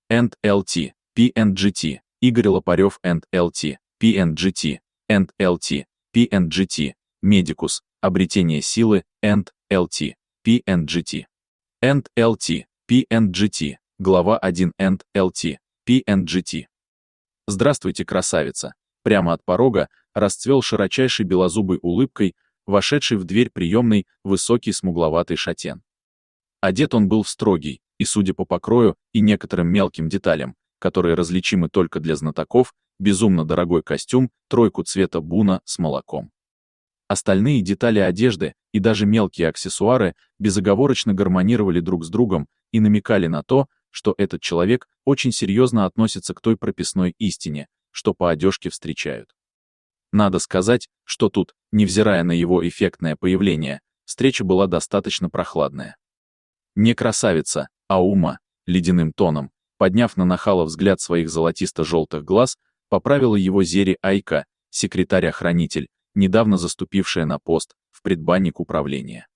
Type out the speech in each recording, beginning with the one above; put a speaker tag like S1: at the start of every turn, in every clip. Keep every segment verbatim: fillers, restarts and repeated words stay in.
S1: энд эл ти, пи энд джи ти, Игорь Лопарев энд эл ти, пи энд джи ти, энд эл ти, пи энд джи ти, Медикус, обретение силы, энд эл ти, пи энд джи ти, энд эл ти, пи энд джи ти, глава один энд эл ти, пи энд джи ти. Здравствуйте, красавица. Прямо от порога расцвел широчайшей белозубой улыбкой, вошедший в дверь приемной высокий смугловатый шатен. Одет он был в строгий, и, судя по покрою и некоторым мелким деталям, которые различимы только для знатоков, безумно дорогой костюм, тройку цвета буна с молоком. Остальные детали одежды и даже мелкие аксессуары безоговорочно гармонировали друг с другом и намекали на то, что этот человек очень серьезно относится к той прописной истине, что по одежке встречают. Надо сказать, что тут, невзирая на его эффектное появление, встреча была достаточно прохладная. Не красавица, а ума, ледяным тоном, подняв на нахала взгляд своих золотисто-желтых глаз, поправила его Зери Айка, секретарь-охранитель, недавно заступившая на пост в предбанник управления.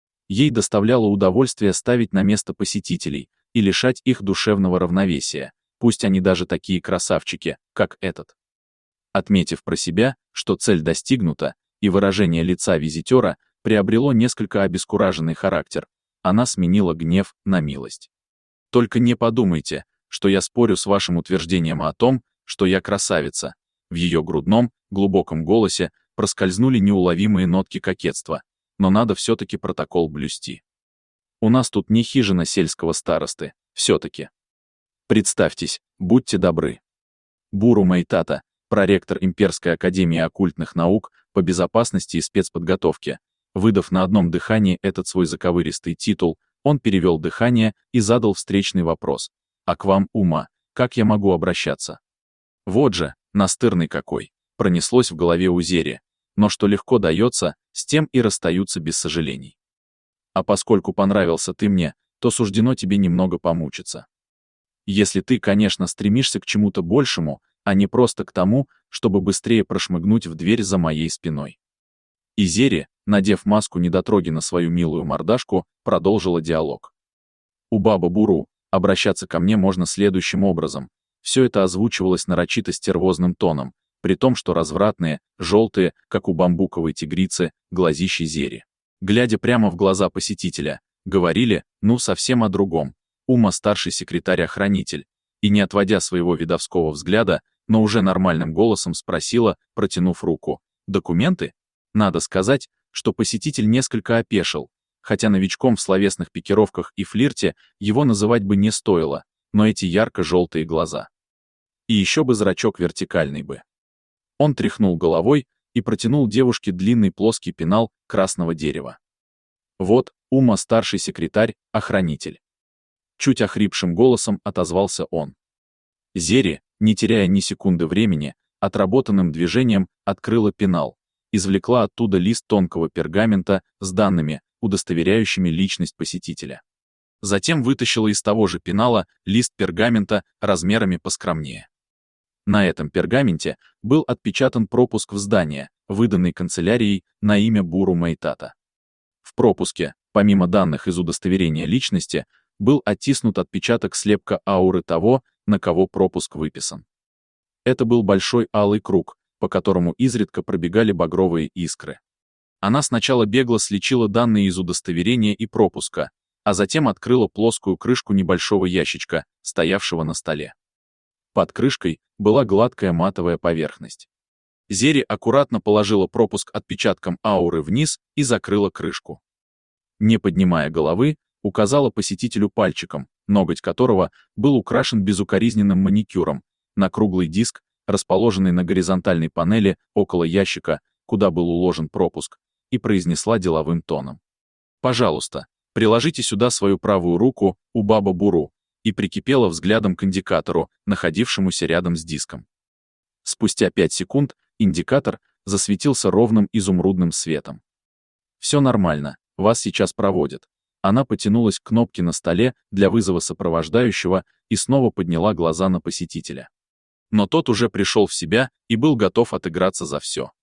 S1: Ей доставляло удовольствие ставить на место посетителей и лишать их душевного равновесия, пусть они даже такие красавчики, как этот. Отметив про себя, что цель достигнута, и выражение лица визитера приобрело несколько обескураженный характер, она сменила гнев на милость. «Только не подумайте, что я спорю с вашим утверждением о том, что я красавица». В ее грудном, глубоком голосе проскользнули неуловимые нотки кокетства, но надо все-таки протокол блюсти. У нас тут не хижина сельского старосты, все-таки. Представьтесь, будьте добры. Буру Майтата, проректор Имперской академии оккультных наук по безопасности и спецподготовке. Выдав на одном дыхании этот свой заковыристый титул, он перевел дыхание и задал встречный вопрос. «А к вам, ума, как я могу обращаться?» Вот же, настырный какой, пронеслось в голове у Зери, но что легко дается, с тем и расстаются без сожалений. А поскольку понравился ты мне, то суждено тебе немного помучиться. Если ты, конечно, стремишься к чему-то большему, а не просто к тому, чтобы быстрее прошмыгнуть в дверь за моей спиной. И Зери, надев маску недотроги на свою милую мордашку, продолжила диалог. У Баба Буру обращаться ко мне можно следующим образом. Все это озвучивалось нарочито стервозным тоном, при том, что развратные, желтые, как у бамбуковой тигрицы, глазищи Зери, глядя прямо в глаза посетителя, говорили, ну, совсем о другом. Ума старший секретарь-охранитель, и не отводя своего видовского взгляда, но уже нормальным голосом спросила, протянув руку: «Документы?» Надо сказать, что посетитель несколько опешил, хотя новичком в словесных пикировках и флирте его называть бы не стоило, но эти ярко-желтые глаза. И еще бы зрачок вертикальный бы. Он тряхнул головой и протянул девушке длинный плоский пенал красного дерева. Вот, Ума старший секретарь, охранитель. Чуть охрипшим голосом отозвался он. Зери, не теряя ни секунды времени, отработанным движением открыла пенал, извлекла оттуда лист тонкого пергамента с данными, удостоверяющими личность посетителя. Затем вытащила из того же пенала лист пергамента размерами поскромнее. На этом пергаменте был отпечатан пропуск в здание, выданный канцелярией на имя Буру Майтата. В пропуске, помимо данных из удостоверения личности, был оттиснут отпечаток слепка ауры того, на кого пропуск выписан. Это был большой алый круг, по которому изредка пробегали багровые искры. Она сначала бегло сличила данные из удостоверения и пропуска, а затем открыла плоскую крышку небольшого ящичка, стоявшего на столе. Под крышкой была гладкая матовая поверхность. Зери аккуратно положила пропуск отпечатком ауры вниз и закрыла крышку. Не поднимая головы, указала посетителю пальчиком, ноготь которого был украшен безукоризненным маникюром, на круглый диск, расположенный на горизонтальной панели около ящика, куда был уложен пропуск, и произнесла деловым тоном. «Пожалуйста, приложите сюда свою правую руку, у Баба Буру», и прикипела взглядом к индикатору, находившемуся рядом с диском. Спустя пять секунд индикатор засветился ровным изумрудным светом. «Все нормально, вас сейчас проводят». Она потянулась к кнопке на столе для вызова сопровождающего и снова подняла глаза на посетителя. Но тот уже пришел в себя и был готов отыграться за все.